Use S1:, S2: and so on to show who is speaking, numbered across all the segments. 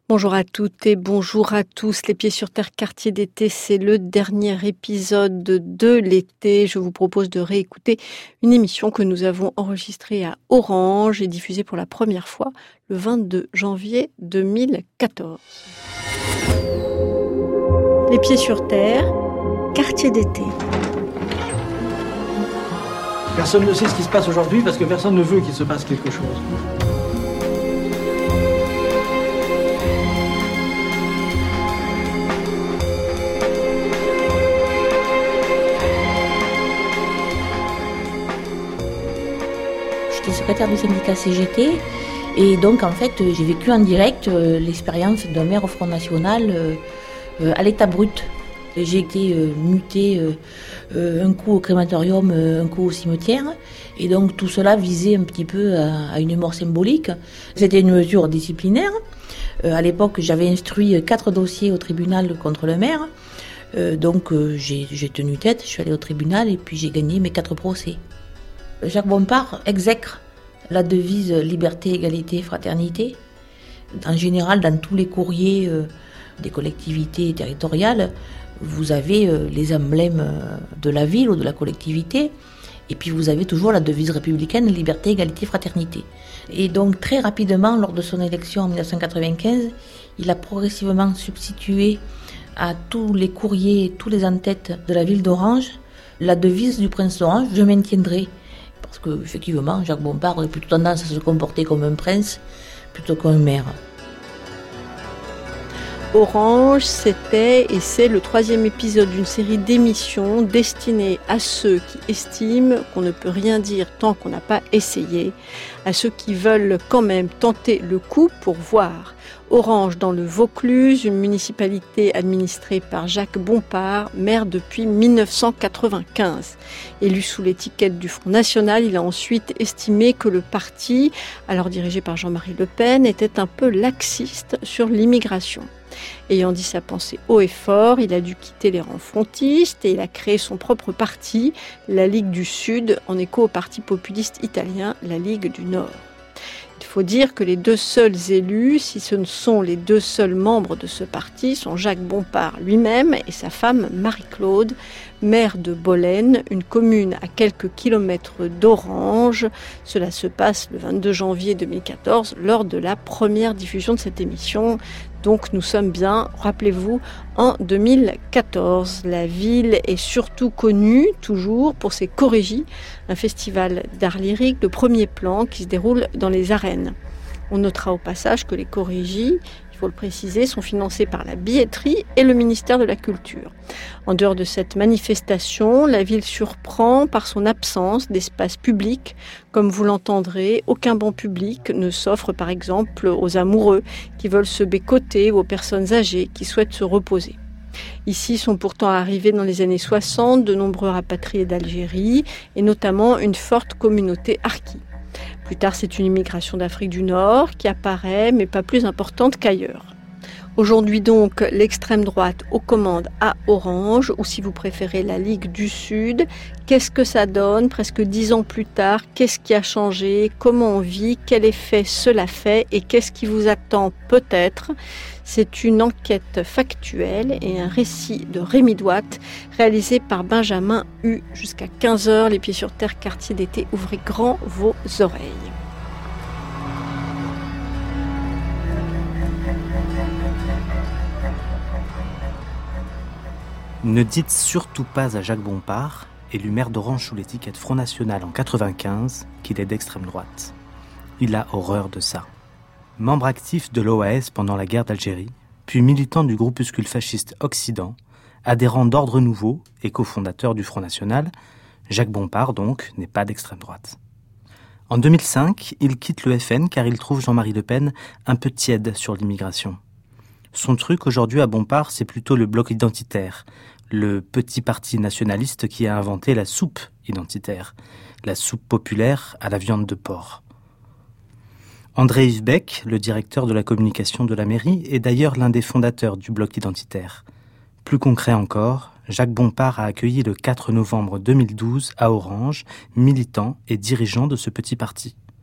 S1: Bonjour à toutes et bonjour à tous. Les Pieds sur Terre, quartier d'été, c'est le dernier épisode de l'été. Je vous propose de réécouter une émission que nous avons enregistrée à Orange et diffusée pour la première fois le 22 janvier 2014. Les Pieds sur Terre, quartier d'été.
S2: Personne ne sait ce qui se passe aujourd'hui parce que personne ne veut qu'il se passe quelque chose.
S3: J'étais secrétaire du syndicat CGT et donc en fait j'ai vécu en direct l'expérience d'un maire au Front National à l'état brut. J'ai été mutée un coup au crématorium, un coup au cimetière et donc tout cela visait un petit peu à une mort symbolique. C'était une mesure disciplinaire. À l'époque j'avais instruit 4 dossiers au tribunal contre le maire. Donc j'ai tenu tête, je suis allée au tribunal et puis j'ai gagné mes 4 procès. Jacques Bompard exècre la devise liberté, égalité, fraternité. En général, dans tous les courriers des collectivités territoriales, vous avez les emblèmes de la ville ou de la collectivité, et puis vous avez toujours la devise républicaine, liberté, égalité, fraternité. Et donc très rapidement, lors de son élection en 1995, il a progressivement substitué à tous les courriers, tous les en-têtes de la ville d'Orange, la devise du prince d'Orange, je maintiendrai. Parce qu'effectivement, Jacques Bompard aurait plutôt tendance à se comporter comme un prince plutôt qu'un maire.
S1: Orange, c'était et c'est le 3e épisode d'une série d'émissions destinées à ceux qui estiment qu'on ne peut rien dire tant qu'on n'a pas essayé, à ceux qui veulent quand même tenter le coup pour voir. Orange dans le Vaucluse, une municipalité administrée par Jacques Bompard, maire depuis 1995. Élu sous l'étiquette du Front National, il a ensuite estimé que le parti, alors dirigé par Jean-Marie Le Pen, était un peu laxiste sur l'immigration. Ayant dit sa pensée haut et fort, il a dû quitter les rangs frontistes et il a créé son propre parti, la Ligue du Sud, en écho au parti populiste italien, la Ligue du Nord. Il faut dire que les 2 seuls élus, si ce ne sont les 2 seuls membres de ce parti, sont Jacques Bompard lui-même et sa femme Marie-Claude, maire de Bolène, une commune à quelques kilomètres d'Orange. Cela se passe le 22 janvier 2014 lors de la première diffusion de cette émission. Donc nous sommes bien, rappelez-vous, en 2014. La ville est surtout connue, toujours, pour ses chorégies, un festival d'art lyrique de premier plan qui se déroule dans les arènes. On notera au passage que les chorégies, il faut le préciser, sont financées par la billetterie et le ministère de la Culture. En dehors de cette manifestation, la ville surprend par son absence d'espace public. Comme vous l'entendrez, aucun banc public ne s'offre par exemple aux amoureux qui veulent se bécoter ou aux personnes âgées qui souhaitent se reposer. Ici sont pourtant arrivés dans les années 60 de nombreux rapatriés d'Algérie et notamment une forte communauté harki. Plus tard, c'est une immigration d'Afrique du Nord qui apparaît, mais pas plus importante qu'ailleurs. Aujourd'hui donc, l'extrême droite aux commandes à Orange, ou si vous préférez la Ligue du Sud. Qu'est-ce que ça donne presque 10 ans plus tard? Qu'est-ce qui a changé? Comment on vit? Quel effet cela fait? Et qu'est-ce qui vous attend peut-être? C'est une enquête factuelle et un récit de Rémi Douat, réalisé par Benjamin Hu. Jusqu'à 15h, les Pieds sur Terre, quartier d'été, ouvrez grand vos oreilles.
S4: Ne dites surtout pas à Jacques Bompard, élu maire d'Orange sous l'étiquette Front National en 1995, qu'il est d'extrême droite. Il a horreur de ça. Membre actif de l'OAS pendant la guerre d'Algérie, puis militant du groupuscule fasciste Occident, adhérent d'Ordre Nouveau et cofondateur du Front National, Jacques Bompard, donc, n'est pas d'extrême droite. En 2005, il quitte le FN car il trouve Jean-Marie Le Pen un peu tiède sur l'immigration. Son truc aujourd'hui à Bompard, c'est plutôt le bloc identitaire, le petit parti nationaliste qui a inventé la soupe identitaire, la soupe populaire à la viande de porc. André-Yves Beck, le directeur de la communication de la mairie, est d'ailleurs l'un des fondateurs du bloc identitaire. Plus concret encore, Jacques Bompard a accueilli le 4 novembre 2012 à Orange, militant et dirigeant de ce petit parti.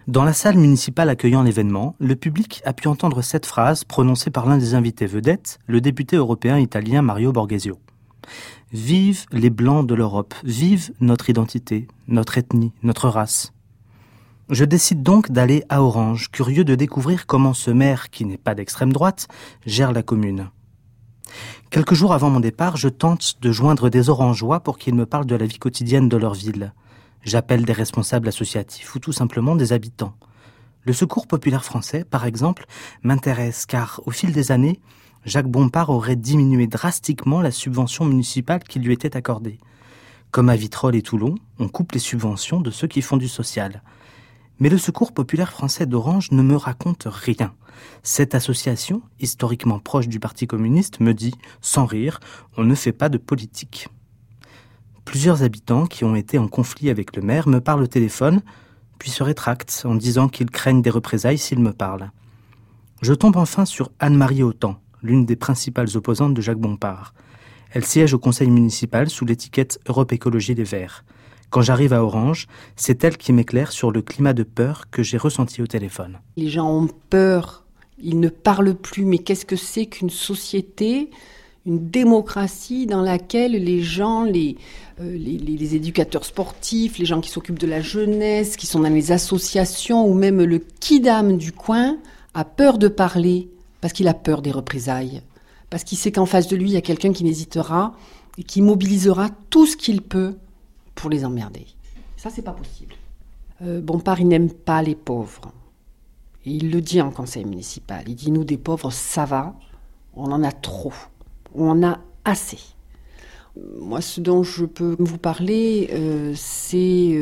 S4: Dans la salle municipale accueillant l'événement, le public a pu entendre cette phrase prononcée par l'un des invités vedettes, le député européen italien Mario Borghesio. « Vive les Blancs de l'Europe, vive notre identité, notre ethnie, notre race ». Je décide donc d'aller à Orange, curieux de découvrir comment ce maire, qui n'est pas d'extrême droite, gère la commune. Quelques jours avant mon départ, je tente de joindre des Orangeois pour qu'ils me parlent de la vie quotidienne de leur ville. J'appelle des responsables associatifs ou tout simplement des habitants. Le Secours populaire français, par exemple, m'intéresse car, au fil des années, Jacques Bompard aurait diminué drastiquement la subvention municipale qui lui était accordée. Comme à Vitrolles et Toulon, on coupe les subventions de ceux qui font du social. Mais le Secours populaire français d'Orange ne me raconte rien. Cette association, historiquement proche du Parti communiste, me dit, sans rire, on ne fait pas de politique. Plusieurs habitants qui ont été en conflit avec le maire me parlent au téléphone, puis se rétractent en disant qu'ils craignent des représailles s'ils me parlent. Je tombe enfin sur Anne-Marie Autant, l'une des principales opposantes de Jacques Bompard. Elle siège au conseil municipal sous l'étiquette Europe Écologie Les Verts. Quand j'arrive à Orange, c'est elle qui m'éclaire sur le climat de peur que j'ai ressenti au téléphone.
S5: Les gens ont peur, ils ne parlent plus, mais qu'est-ce que c'est qu'une société, une démocratie dans laquelle les gens, les éducateurs sportifs, les gens qui s'occupent de la jeunesse, qui sont dans les associations ou même le kidam du coin a peur de parler parce qu'il a peur des représailles, parce qu'il sait qu'en face de lui, il y a quelqu'un qui n'hésitera et qui mobilisera tout ce qu'il peut pour les emmerder. Ça, c'est pas possible. Bompard, il n'aime pas les pauvres. Et il le dit en conseil municipal. Il dit, nous, des pauvres, ça va, on en a trop. On en a assez. Moi, ce dont je peux vous parler, c'est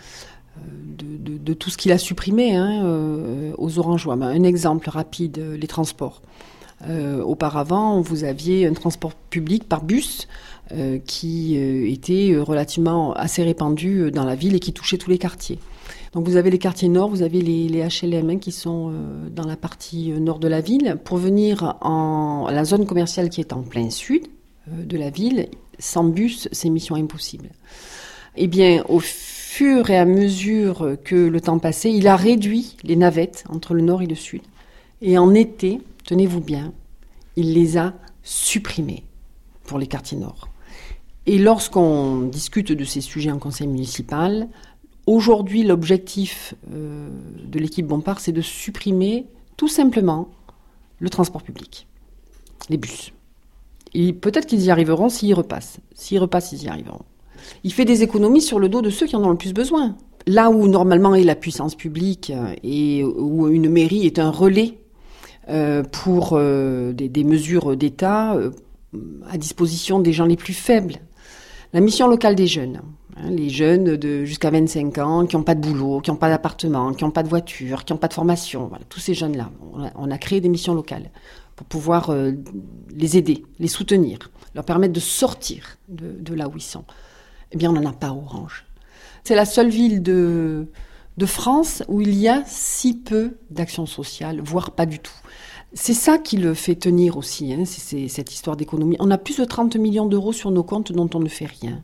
S5: de tout ce qu'il a supprimé aux Orangeois. Un exemple rapide, les transports. Auparavant, vous aviez un transport public par bus qui était relativement assez répandu dans la ville et qui touchait tous les quartiers. Donc vous avez les quartiers nord, vous avez les HLM qui sont dans la partie nord de la ville. Pour venir en la zone commerciale qui est en plein sud de la ville, sans bus, c'est mission impossible. Eh bien, au fur et à mesure que le temps passait, il a réduit les navettes entre le nord et le sud. Et en été, tenez-vous bien, il les a supprimées pour les quartiers nord. Et lorsqu'on discute de ces sujets en conseil municipal, aujourd'hui, l'objectif de l'équipe Bompard, c'est de supprimer tout simplement le transport public, les bus. Et peut-être qu'ils y arriveront s'ils repassent. S'ils repassent, ils y arriveront. Il fait des économies sur le dos de ceux qui en ont le plus besoin. Là où normalement est la puissance publique et où une mairie est un relais pour des mesures d'État à disposition des gens les plus faibles. La mission locale des jeunes, les jeunes de jusqu'à 25 ans qui n'ont pas de boulot, qui n'ont pas d'appartement, qui n'ont pas de voiture, qui n'ont pas de formation, voilà, tous ces jeunes-là, on a créé des missions locales pour pouvoir les aider, les soutenir, leur permettre de sortir de là où ils sont. Eh bien, on n'en a pas à Orange. C'est la seule ville de France où il y a si peu d'actions sociales, voire pas du tout. C'est ça qui le fait tenir aussi, c'est cette histoire d'économie. On a plus de 30 millions d'euros sur nos comptes dont on ne fait rien.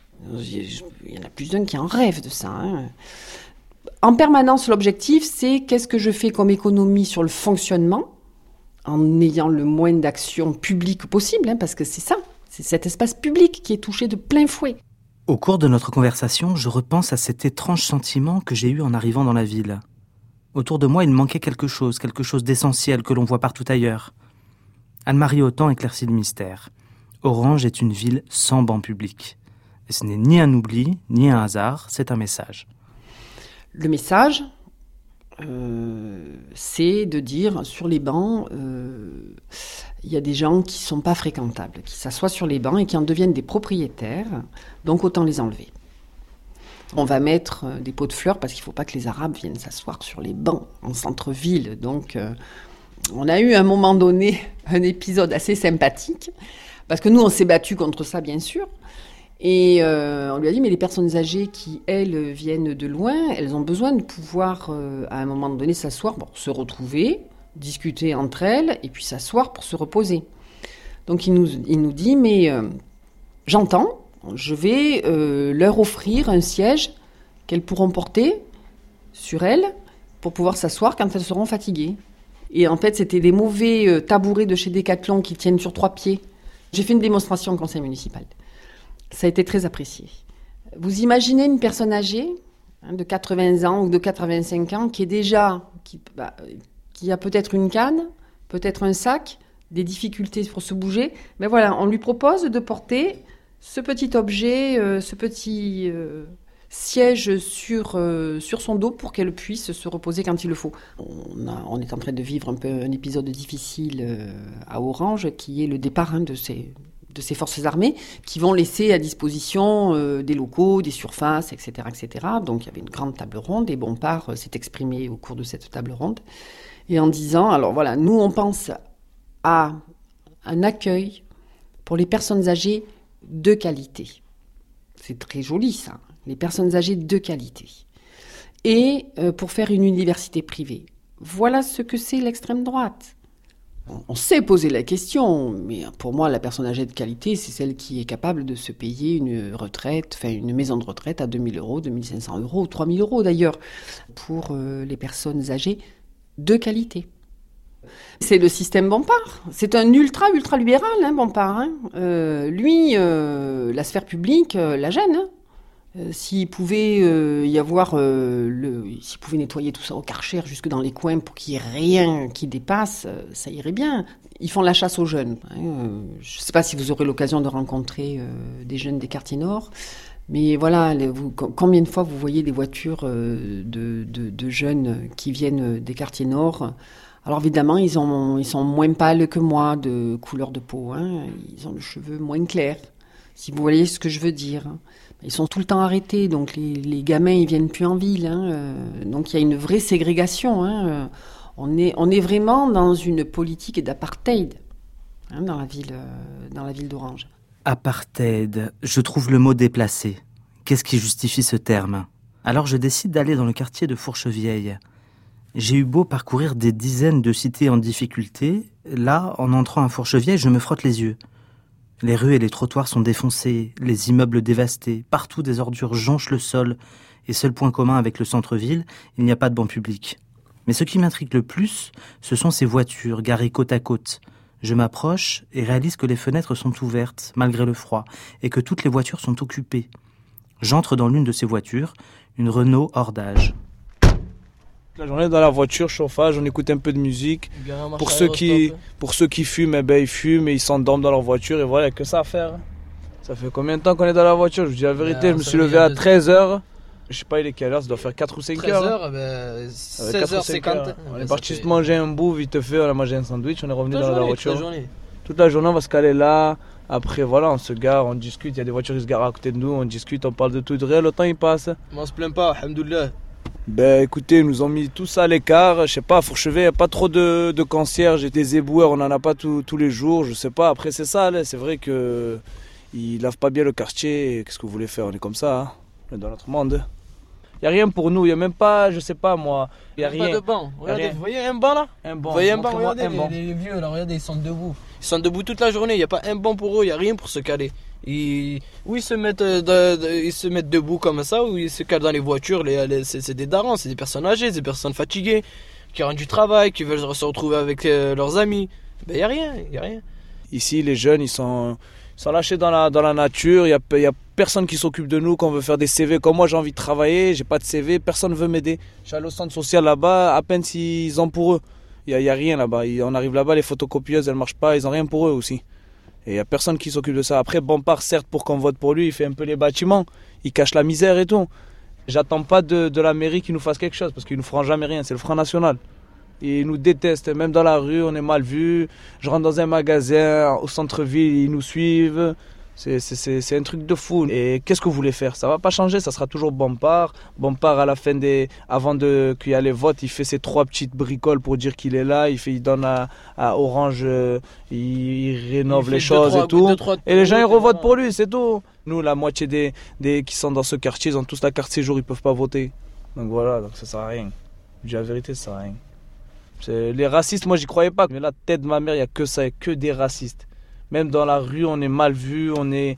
S5: Il y en a plus d'un qui en rêve de ça. En permanence, l'objectif, c'est qu'est-ce que je fais comme économie sur le fonctionnement, en ayant le moins d'actions publiques possible, parce que c'est ça, c'est cet espace public qui est touché de plein fouet.
S4: Au cours de notre conversation, je repense à cet étrange sentiment que j'ai eu en arrivant dans la ville. Autour de moi, il manquait quelque chose d'essentiel que l'on voit partout ailleurs. Anne-Marie Autant éclaircit le mystère. Orange est une ville sans banc public. Et ce n'est ni un oubli, ni un hasard, c'est un message.
S5: Le message, c'est de dire, sur les bancs, il y a des gens qui ne sont pas fréquentables, qui s'assoient sur les bancs et qui en deviennent des propriétaires, donc autant les enlever. On va mettre des pots de fleurs parce qu'il ne faut pas que les Arabes viennent s'asseoir sur les bancs en centre-ville. Donc, on a eu à un moment donné un épisode assez sympathique parce que nous, on s'est battus contre ça, bien sûr. Et on lui a dit, mais les personnes âgées qui, elles, viennent de loin, elles ont besoin de pouvoir, à un moment donné, s'asseoir, se retrouver, discuter entre elles et puis s'asseoir pour se reposer. Donc, il nous dit, mais j'entends. Je vais leur offrir un siège qu'elles pourront porter sur elles pour pouvoir s'asseoir quand elles seront fatiguées. Et en fait, c'était des mauvais tabourets de chez Decathlon qui tiennent sur 3 pieds. J'ai fait une démonstration au conseil municipal. Ça a été très apprécié. Vous imaginez une personne âgée, de 80 ans ou de 85 ans, qui a peut-être une canne, peut-être un sac, des difficultés pour se bouger. Mais voilà, on lui propose de porter ce petit objet, ce petit siège sur son dos pour qu'elle puisse se reposer quand il le faut. On est en train de vivre un peu un épisode difficile à Orange, qui est le départ de ces forces armées, qui vont laisser à disposition des locaux, des surfaces, etc., etc. Donc il y avait une grande table ronde et Bompard s'est exprimé au cours de cette table ronde. Et en disant, alors voilà, nous on pense à un accueil pour les personnes âgées de qualité. C'est très joli ça, les personnes âgées de qualité. Et pour faire une université privée. Voilà ce que c'est l'extrême droite. On sait poser la question, mais pour moi, la personne âgée de qualité, c'est celle qui est capable de se payer une maison de retraite à 2 000 euros, 2 500 euros, 3 000 euros d'ailleurs, pour les personnes âgées de qualité. C'est le système Bompard. C'est un ultra-libéral, Bompard. Lui, la sphère publique la gêne. S'il pouvait s'il pouvait nettoyer tout ça au Karcher jusque dans les coins pour qu'il n'y ait rien qui dépasse, ça irait bien. Ils font la chasse aux jeunes. Je ne sais pas si vous aurez l'occasion de rencontrer des jeunes des quartiers nord, mais voilà, combien de fois vous voyez des voitures de jeunes qui viennent des quartiers nord. Alors évidemment, ils sont moins pâles que moi de couleur de peau. Ils ont le cheveu moins clair, si vous voyez ce que je veux dire. Ils sont tout le temps arrêtés, donc les gamins, ils viennent plus en ville. Donc il y a une vraie ségrégation. On est vraiment dans une politique d'apartheid dans la ville d'Orange.
S4: Apartheid, je trouve le mot déplacé. Qu'est-ce qui justifie ce terme ? Alors je décide d'aller dans le quartier de Fourchevieille. J'ai eu beau parcourir des dizaines de cités en difficulté, là, en entrant à Fourchevieille, je me frotte les yeux. Les rues et les trottoirs sont défoncés, les immeubles dévastés, partout des ordures jonchent le sol, et seul point commun avec le centre-ville, il n'y a pas de banc public. Mais ce qui m'intrigue le plus, ce sont ces voitures garées côte à côte. Je m'approche et réalise que les fenêtres sont ouvertes, malgré le froid, et que toutes les voitures sont occupées. J'entre dans l'une de ces voitures, une Renault hors d'âge.
S6: La journée dans la voiture, chauffage, on écoute un peu de musique. Pour ceux qui fument, ils fument et ils s'endorment dans leur voiture et voilà, il n'y a que ça à faire. Ça fait combien de temps qu'on est dans la voiture ? Je vous dis la vérité, je me suis levé à 13h. Je sais pas il est quelle heure, ça doit faire 4 ou 5 heures.
S7: 13h, 16h50.
S6: On est parti se manger un bout vite fait, on a mangé un sandwich, on est revenu dans la voiture. Toute la journée on va se caler là. Après voilà, on se gare, on discute, il y a des voitures qui se garent à côté de nous, on discute, on parle de tout et de rien, le temps il passe.
S7: Mais on se plaint pas, alhamdoulilah.
S6: Écoutez, ils nous ont mis tout ça à l'écart. Je sais pas, à Fourcheville, il n'y a pas trop de concierges et des éboueurs, on n'en a pas tous les jours. Je sais pas, après c'est ça, là. C'est vrai qu'ils lavent pas bien le quartier. Qu'est-ce que vous voulez faire ? On est comme ça, on est dans notre monde. Il n'y a rien pour nous, il n'y a même pas, je sais pas moi, il n'y a rien.
S7: Pas de banc. Regardez, vous voyez un banc là ?
S6: Un banc.
S7: Vous voyez un banc, regardez, les vieux là, regardez, ils sont debout. Ils sont debout toute la journée, il n'y a pas un banc pour eux, il n'y a rien pour se caler. Ils se mettent debout comme ça, ou ils se calent dans les voitures, c'est des darons, c'est des personnes âgées, des personnes fatiguées, qui rentrent du travail, qui veulent se retrouver avec leurs amis. Il n'y a rien.
S6: Ici, les jeunes, ils sont lâchés dans la nature, il y a personne qui s'occupe de nous, quand on veut faire des CV. Comme moi, j'ai envie de travailler, j'ai pas de CV, personne ne veut m'aider. Je suis allé au centre social là-bas, à peine s'ils ont pour eux. Il y a rien là-bas. On arrive là-bas, les photocopieuses, elles marchent pas, ils ont rien pour eux aussi. Et il n'y a personne qui s'occupe de ça. Après, Bompard, certes, pour qu'on vote pour lui, il fait un peu les bâtiments, il cache la misère et tout. J'attends pas de la mairie qu'il nous fasse quelque chose, parce qu'ils nous feront jamais rien, c'est le Front National. Ils nous détestent, même dans la rue, on est mal vus. Je rentre dans un magasin, au centre-ville, ils nous suivent. C'est un truc de fou. Et qu'est-ce que vous voulez faire ? Ça va pas changer, ça sera toujours Bompard. Bompard, à la fin avant qu'il y ait les votes, il fait ses 3 petites bricoles pour dire qu'il est là. Il donne à Orange, il rénove les choses et tout. Et les gens, ils revotent pour lui, c'est tout. Nous, la moitié des qui sont dans ce quartier, ils ont tous la carte séjour, ils peuvent pas voter. Donc voilà, donc ça sert à rien. Je dis la vérité, ça sert à rien. Les racistes, moi, j'y croyais pas. Mais la tête de ma mère, il y a que ça, il y a que des racistes. Même dans la rue, on est mal vu,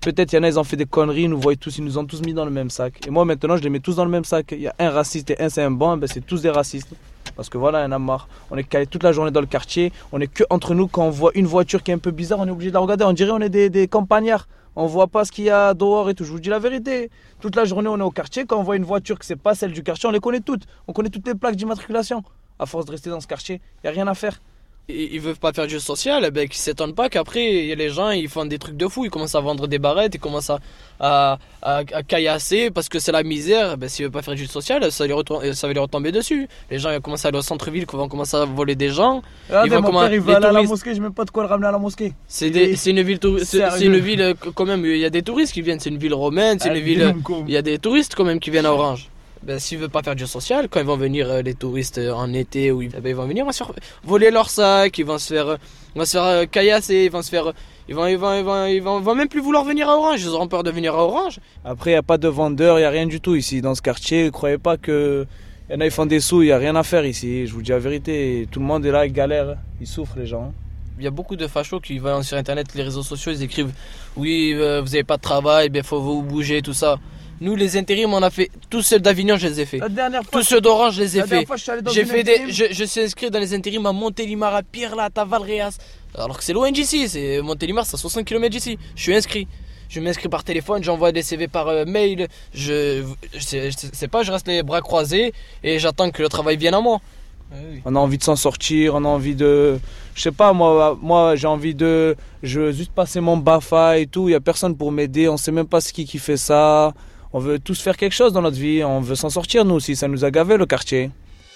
S6: Peut-être il y en a, ils ont fait des conneries, ils nous ont tous mis dans le même sac. Et moi maintenant, je les mets tous dans le même sac. Il y a un raciste et un c'est un bon, ben c'est tous des racistes. Parce que voilà, il y en a marre. On est calé toute la journée dans le quartier. On est que entre nous. Quand on voit une voiture qui est un peu bizarre, on est obligé de la regarder. On dirait qu'on est des campagnards. On voit pas ce qu'il y a dehors et tout. Je vous dis la vérité. Toute la journée, on est au quartier. Quand on voit une voiture que c'est pas celle du quartier, on les connaît toutes. On connaît toutes les plaques d'immatriculation. À force de rester dans ce quartier, il n'y a rien à faire.
S7: Ils veulent pas faire du social, ben qu'ils s'étonnent pas qu'après, il y a les gens, ils font des trucs de fou. Ils commencent à vendre des barrettes, ils commencent à caillasser parce que c'est la misère. Ben, s'ils veulent pas faire du social, ça va les retomber dessus. Les gens ils commencent à aller au centre-ville, ils vont commencer à voler des gens.
S6: Regardez, mon père, il va aller à la mosquée, je n'ai même pas de quoi le ramener à la mosquée.
S7: C'est une ville quand même, il y a des touristes qui viennent. C'est une ville romaine, il y a des touristes quand même qui viennent à Orange. Ben, s'ils veulent pas faire du social, quand ils vont venir les touristes en été, ils vont venir voler leur sac, ils vont se faire caillasser, ils vont même plus vouloir venir à Orange, ils auront peur de venir à Orange.
S6: Après, il n'y a pas de vendeurs, il n'y a rien du tout ici dans ce quartier. Ne croyez pas que y en a, ils font des sous, il n'y a rien à faire ici. Je vous dis la vérité, tout le monde est là, il galère, ils souffrent les gens.
S7: Il y a beaucoup de fachos qui vont sur internet, les réseaux sociaux, ils écrivent oui, vous n'avez pas de travail, il faut vous bouger, tout ça. Nous, les intérims, on a fait. Tous ceux d'Avignon, je les ai fait. Tous ceux d'Orange, je les ai fait. Je suis inscrit dans les intérims à Montélimar, à Pierre-Latte, à Valréas. Alors que c'est loin d'ici. Montélimar, c'est à 60 km d'ici. Je suis inscrit. Je m'inscris par téléphone, j'envoie des CV par mail. Je reste les bras croisés et j'attends que le travail vienne à moi.
S6: Oui. On a envie de s'en sortir, on a envie de... Je sais pas, moi j'ai envie de... Je veux juste passer mon BAFA et tout. Il n'y a personne pour m'aider. On sait même pas qui fait ça. On veut tous faire quelque chose dans notre vie, on veut s'en sortir nous aussi, ça nous a gavé le quartier.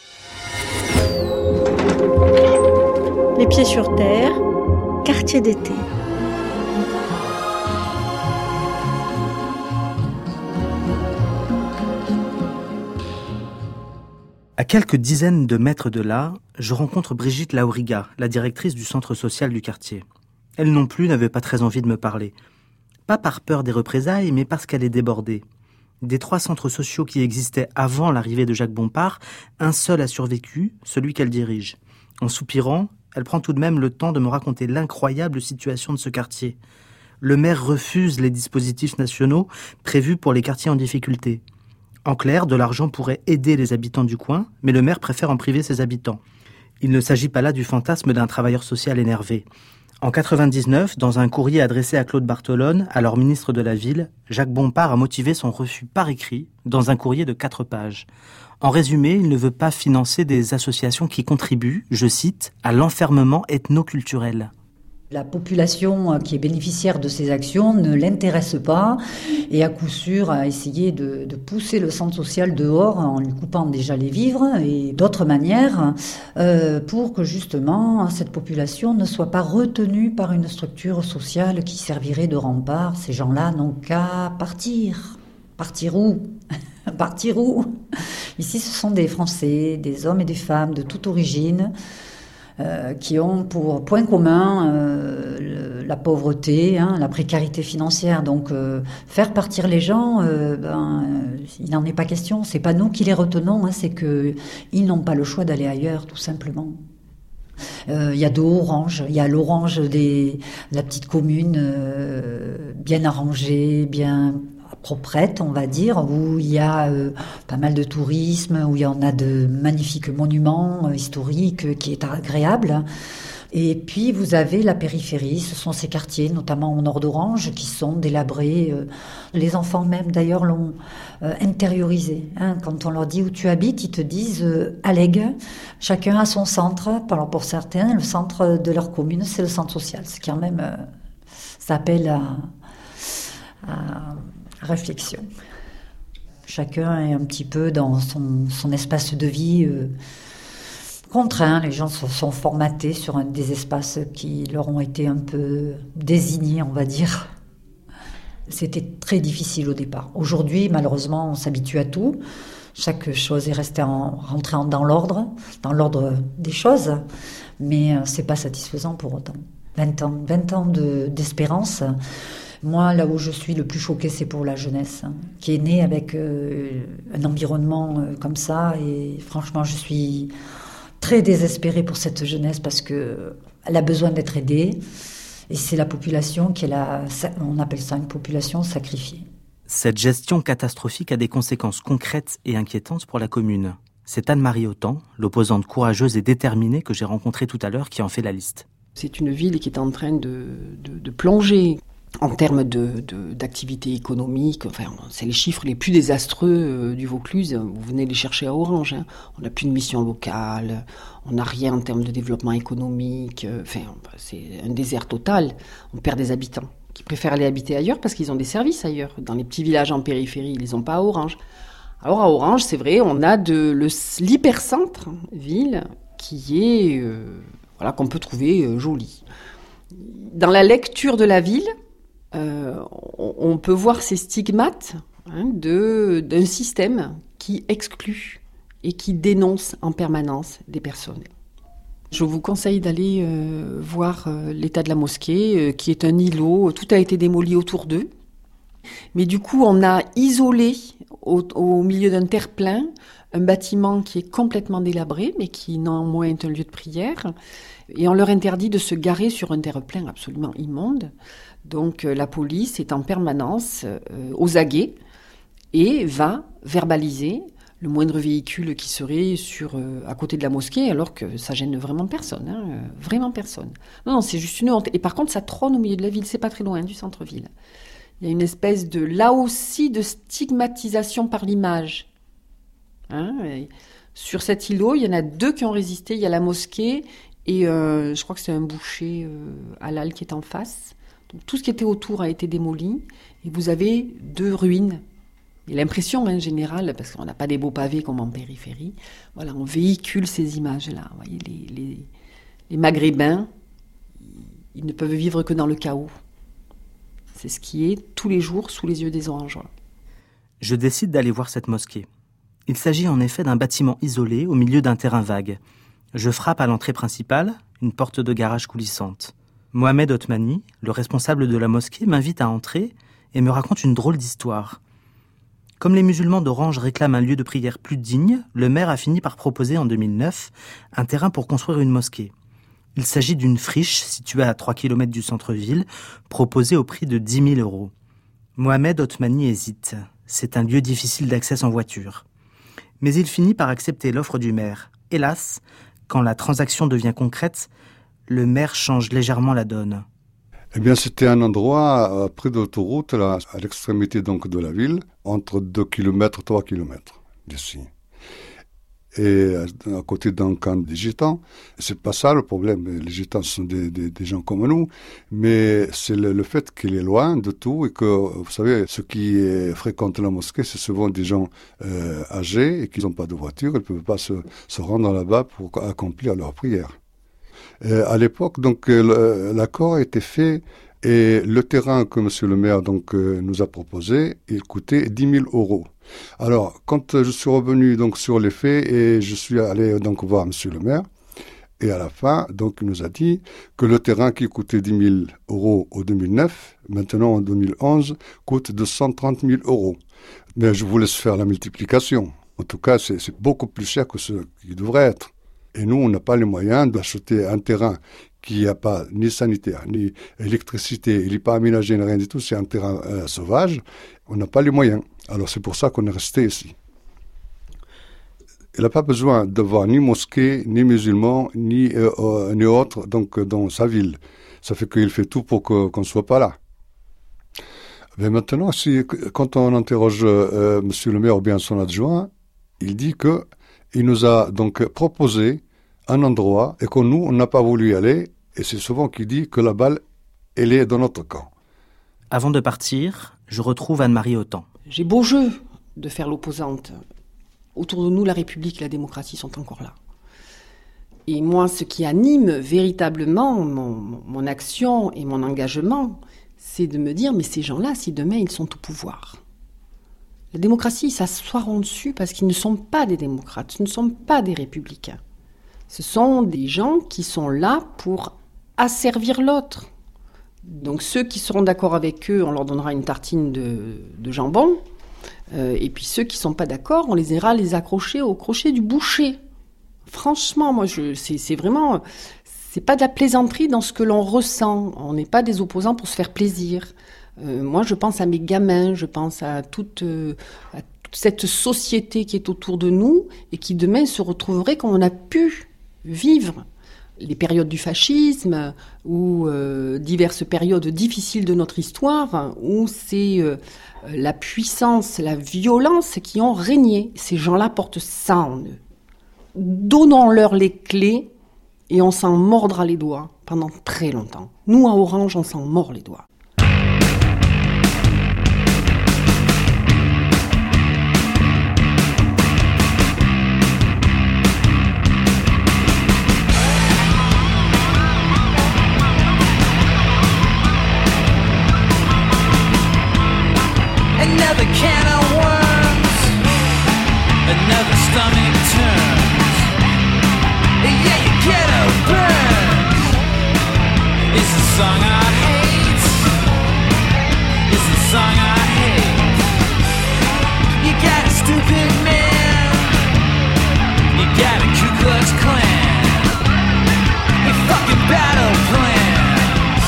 S1: Les pieds sur terre, quartier d'été.
S4: À quelques dizaines de mètres de là, je rencontre Brigitte Lauriga, la directrice du centre social du quartier. Elle non plus n'avait pas très envie de me parler. Pas par peur des représailles, mais parce qu'elle est débordée. Des 3 centres sociaux qui existaient avant l'arrivée de Jacques Bompard, un seul a survécu, celui qu'elle dirige. En soupirant, elle prend tout de même le temps de me raconter l'incroyable situation de ce quartier. Le maire refuse les dispositifs nationaux prévus pour les quartiers en difficulté. En clair, de l'argent pourrait aider les habitants du coin, mais le maire préfère en priver ses habitants. Il ne s'agit pas là du fantasme d'un travailleur social énervé. En 1999, dans un courrier adressé à Claude Bartolone, alors ministre de la Ville, Jacques Bompard a motivé son refus par écrit dans un courrier de 4 pages. En résumé, il ne veut pas financer des associations qui contribuent, je cite, à l'enfermement ethno-culturel.
S8: La population qui est bénéficiaire de ces actions ne l'intéresse pas et à coup sûr a essayé de pousser le centre social dehors en lui coupant déjà les vivres et d'autres manières pour que justement cette population ne soit pas retenue par une structure sociale qui servirait de rempart. Ces gens-là n'ont qu'à partir. Partir où ? Partir où ? Ici, ce sont des Français, des hommes et des femmes de toute origine, qui ont pour point commun la pauvreté, la précarité financière. Donc faire partir les gens, il n'en est pas question. C'est pas nous qui les retenons, c'est qu'ils n'ont pas le choix d'aller ailleurs, tout simplement. Il y a de Orange, il y a l'Orange de la petite commune, bien arrangée, bien proprette, on va dire, où il y a pas mal de tourisme, où il y en a de magnifiques monuments historiques qui est agréable. Et puis vous avez la périphérie, ce sont ces quartiers, notamment au nord d'Orange, qui sont délabrés. Les enfants même d'ailleurs l'ont intériorisé. Quand on leur dit où tu habites, ils te disent allègue. Chacun a son centre. Alors pour certains, le centre de leur commune, c'est le centre social. Ce qui quand même s'appelle à réflexion. Chacun est un petit peu dans son espace de vie contraint. Les gens sont formatés sur des espaces qui leur ont été un peu désignés, on va dire. C'était très difficile au départ. Aujourd'hui, malheureusement, on s'habitue à tout. Chaque chose est rentrée dans l'ordre des choses, mais c'est pas satisfaisant pour autant. 20 ans d'espérance. Moi, là où je suis le plus choquée, c'est pour la jeunesse, qui est née avec un environnement comme ça. Et franchement, je suis très désespérée pour cette jeunesse parce qu'elle a besoin d'être aidée. Et c'est la population on appelle ça une population sacrifiée.
S4: Cette gestion catastrophique a des conséquences concrètes et inquiétantes pour la commune. C'est Anne-Marie Autant, l'opposante courageuse et déterminée que j'ai rencontrée tout à l'heure, qui en fait la liste.
S5: C'est une ville qui est en train de plonger en termes d'activité économique. Enfin, c'est les chiffres les plus désastreux du Vaucluse. Vous venez les chercher à Orange. On n'a plus de mission locale, on n'a rien en termes de développement économique. Enfin, c'est un désert total. On perd des habitants qui préfèrent aller habiter ailleurs parce qu'ils ont des services ailleurs. Dans les petits villages en périphérie, ils les ont pas à Orange. Alors à Orange, c'est vrai, on a l'hypercentre ville qui est qu'on peut trouver joli. Dans la lecture de la ville, on peut voir ces stigmates d'un système qui exclut et qui dénonce en permanence des personnes. Je vous conseille d'aller voir l'état de la mosquée, qui est un îlot. Tout a été démoli autour d'eux. Mais du coup, on a isolé au milieu d'un terre-plein un bâtiment qui est complètement délabré, mais qui néanmoins est un lieu de prière. Et on leur interdit de se garer sur un terre-plein absolument immonde. Donc la police est en permanence aux aguets et va verbaliser le moindre véhicule qui serait à côté de la mosquée, alors que ça gêne vraiment personne, vraiment personne. Non, c'est juste une honte. Et par contre, ça trône au milieu de la ville, c'est pas très loin du centre-ville. Il y a une espèce là aussi, de stigmatisation par l'image. Sur cet îlot, il y en a 2 qui ont résisté. Il y a la mosquée et je crois que c'est un boucher halal qui est en face. Donc, tout ce qui était autour a été démoli et vous avez 2 ruines. Et l'impression générale, parce qu'on n'a pas des beaux pavés comme en périphérie, voilà, on véhicule ces images-là. Vous voyez, les Maghrébins, ils ne peuvent vivre que dans le chaos. C'est ce qui est tous les jours sous les yeux des Orangeois.
S4: Je décide d'aller voir cette mosquée. Il s'agit en effet d'un bâtiment isolé au milieu d'un terrain vague. Je frappe à l'entrée principale, une porte de garage coulissante. Mohamed Otmani, le responsable de la mosquée, m'invite à entrer et me raconte une drôle d'histoire. Comme les musulmans d'Orange réclament un lieu de prière plus digne, le maire a fini par proposer en 2009 un terrain pour construire une mosquée. Il s'agit d'une friche située à 3 km du centre-ville, proposée au prix de 10 000 €. Mohamed Otmani hésite. C'est un lieu difficile d'accès en voiture. Mais il finit par accepter l'offre du maire. Hélas, quand la transaction devient concrète, le maire change légèrement la donne.
S9: Eh bien, c'était un endroit près de l'autoroute, là, à l'extrémité donc de la ville, entre 2 km, 3 km d'ici. Et à côté d'un camp des gitans. C'est pas ça le problème. Les gitans sont des gens comme nous, mais c'est le fait qu'il est loin de tout et que, vous savez, ceux qui fréquentent la mosquée, c'est souvent des gens âgés et qui n'ont pas de voiture, ils ne peuvent pas se rendre là-bas pour accomplir leur prière. À l'époque, donc, l'accord a été fait et le terrain que M. le maire donc, nous a proposé, il coûtait 10 000 €. Alors, quand je suis revenu donc, sur les faits et je suis allé donc, voir M. le maire, et à la fin, donc, il nous a dit que le terrain qui coûtait 10 000 € en 2009, maintenant en 2011, coûte 230 000 €. Mais je vous laisse faire la multiplication. En tout cas, c'est beaucoup plus cher que ce qui devrait être. Et nous, on n'a pas les moyens d'acheter un terrain qui n'a pas ni sanitaire, ni électricité, il n'est pas aménagé, ni rien du tout, c'est un terrain sauvage. On n'a pas les moyens. Alors c'est pour ça qu'on est resté ici. Il n'a pas besoin de voir ni mosquée, ni musulmans, ni autres donc, dans sa ville. Ça fait qu'il fait tout pour qu'on ne soit pas là. Mais maintenant, quand on interroge M. le maire ou bien son adjoint, il dit qu'il nous a donc proposé un endroit et que nous, on n'a pas voulu y aller. Et c'est souvent qu'il dit que la balle, elle est dans notre camp.
S4: Avant de partir, je retrouve Anne-Marie Autant.
S5: J'ai beau jeu de faire l'opposante. Autour de nous, la République et la démocratie sont encore là. Et moi, ce qui anime véritablement mon action et mon engagement, c'est de me dire, mais ces gens-là, si demain ils sont au pouvoir, la démocratie, ils s'assoiront dessus parce qu'ils ne sont pas des démocrates, ce ne sont pas des républicains. Ce sont des gens qui sont là pour asservir l'autre. Donc ceux qui seront d'accord avec eux, on leur donnera une tartine de jambon. Et puis ceux qui ne sont pas d'accord, on les ira les accrocher au crochet du boucher. Franchement, moi, c'est c'est pas de la plaisanterie dans ce que l'on ressent. On n'est pas des opposants pour se faire plaisir. Moi, je pense à mes gamins, je pense à toute cette société qui est autour de nous et qui demain se retrouverait comme on a pu vivre les périodes du fascisme ou diverses périodes difficiles de notre histoire où c'est la puissance, la violence qui ont régné. Ces gens-là portent ça en eux. Donnons-leur les clés et on s'en mordra les doigts pendant très longtemps. Nous, à Orange, on s'en mord les doigts.
S10: Another can of worms, another stomach turns. Yeah, you get a burn. It's a song I hate. It's a song I hate. You got a stupid man. You got a Ku Klux Klan. Your fucking battle plan.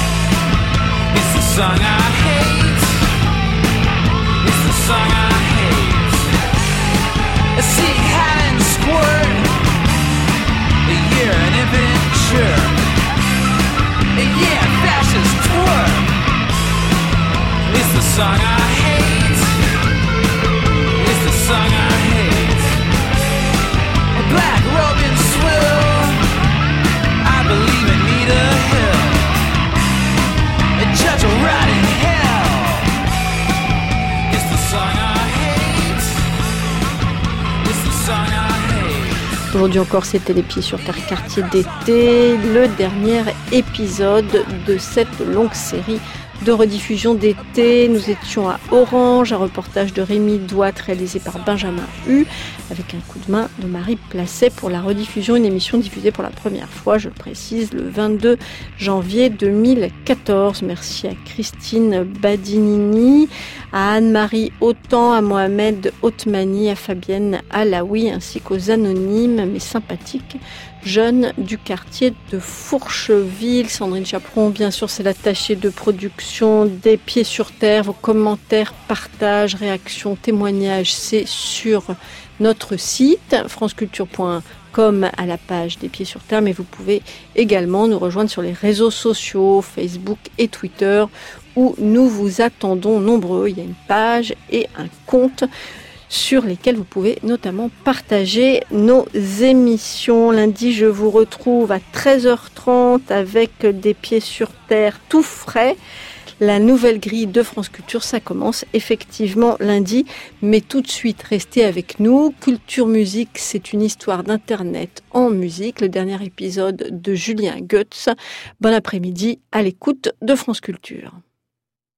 S10: It's the song I hate. It's the song I hate. I see it hide and squirt. You're an impotent jerk. Yeah, fascist twerp. It's the song I hate. It's the song I hate. A black Robin swill. I believe in Nita Hill. A judge will rot in hell. It's the song I hate. It's the song I hate.
S1: Aujourd'hui encore, c'était Les Pieds sur Terre, quartier d'été, le dernier épisode de cette longue série de rediffusion d'été. Nous étions à Orange, un reportage de Rémi Douat réalisé par Benjamin Hu, avec un coup de main de Marie Placet pour la rediffusion, une émission diffusée pour la première fois, je le précise, le 22 janvier 2014. Merci à Christine Badinini, à Anne-Marie Autant, à Mohamed Othmani, à Fabienne Alaoui, ainsi qu'aux anonymes mais sympathiques jeunes du quartier de Fourcheville. Sandrine Chaperon, bien sûr, c'est l'attachée de production des Pieds sur Terre. Vos commentaires, partages, réactions, témoignages, c'est sur notre site franceculture.com à la page des Pieds sur Terre, mais vous pouvez également nous rejoindre sur les réseaux sociaux, Facebook et Twitter, où nous vous attendons nombreux. Il y a une page et un compte sur lesquels vous pouvez notamment partager nos émissions. Lundi, je vous retrouve à 13h30 avec des Pieds sur Terre tout frais. La nouvelle grille de France Culture, ça commence effectivement lundi, mais tout de suite, restez avec nous. Culture Musique, c'est une histoire d'Internet en musique, le dernier épisode de Julien Goetz. Bon après-midi à l'écoute de France Culture.